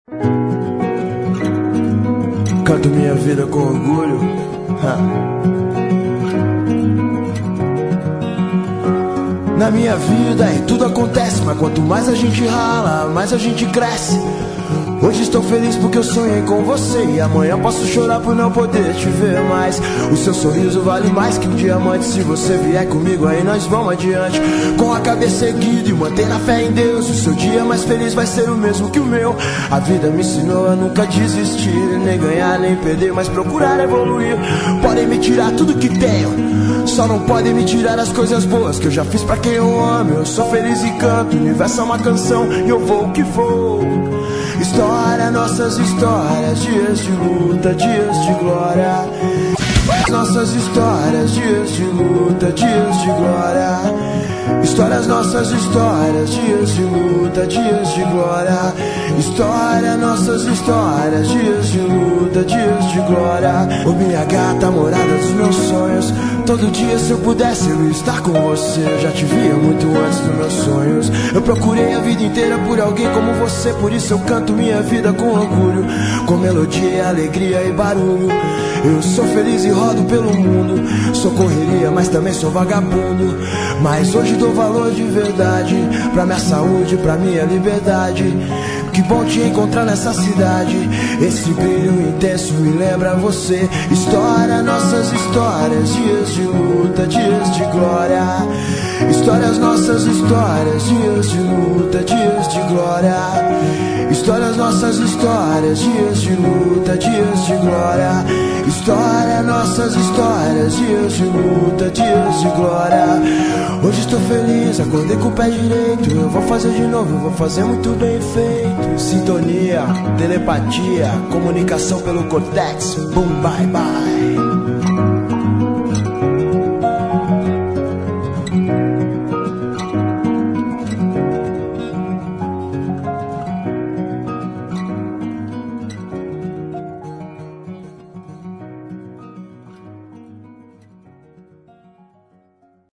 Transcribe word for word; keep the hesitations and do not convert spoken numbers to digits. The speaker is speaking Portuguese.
Canto minha vida com orgulho. Ha. Na minha vida e tudo acontece, mas quanto mais a gente rala, mais a gente cresce. Hoje estou feliz porque eu sonhei com você, e amanhã posso chorar por não poder te ver mais. O seu sorriso vale mais que um diamante. Se você vier comigo aí nós vamos adiante, com a cabeça erguida e manter a fé em Deus. O seu dia mais feliz vai ser o mesmo que o meu. A vida me ensinou a nunca desistir, nem ganhar nem perder, mas procurar evoluir. Podem me tirar tudo que tenho, só não podem me tirar as coisas boas que eu já fiz pra quem eu amo. Eu sou feliz e canto, o universo é uma canção e eu vou o que vou. História, nossas histórias, dias de luta, dias de glória. Nossas histórias, dias de luta, dias de glória. Histórias, nossas histórias, dias de luta, dias de glória. História, nossas histórias, dias de luta, dias de glória. Ô minha gata, morada dos meus sonhos. Todo dia se eu pudesse eu ia estar com você. Eu já te via muito antes dos meus sonhos. Eu procurei a vida inteira por alguém como você. Por isso eu canto minha vida com orgulho, com melodia, alegria e barulho. Eu sou feliz e rodo pelo mundo. Sou correria, mas também sou vagabundo. Mas hoje dou valor de verdade pra minha saúde, pra minha liberdade. Que bom te encontrar nessa cidade. Esse brilho intenso me lembra você. História, nossas histórias, dias de luta, dias de glória. Histórias, nossas histórias, dias de luta, dias de glória. Histórias, nossas histórias, dias de luta, dias de glória. História, nossas histórias, dias de luta, dias de glória. Hoje estou feliz, acordei com o pé direito. Eu vou fazer de novo, eu vou fazer muito bem feito. Sintonia, telepatia, comunicação pelo cortex. Boom, bye, bye.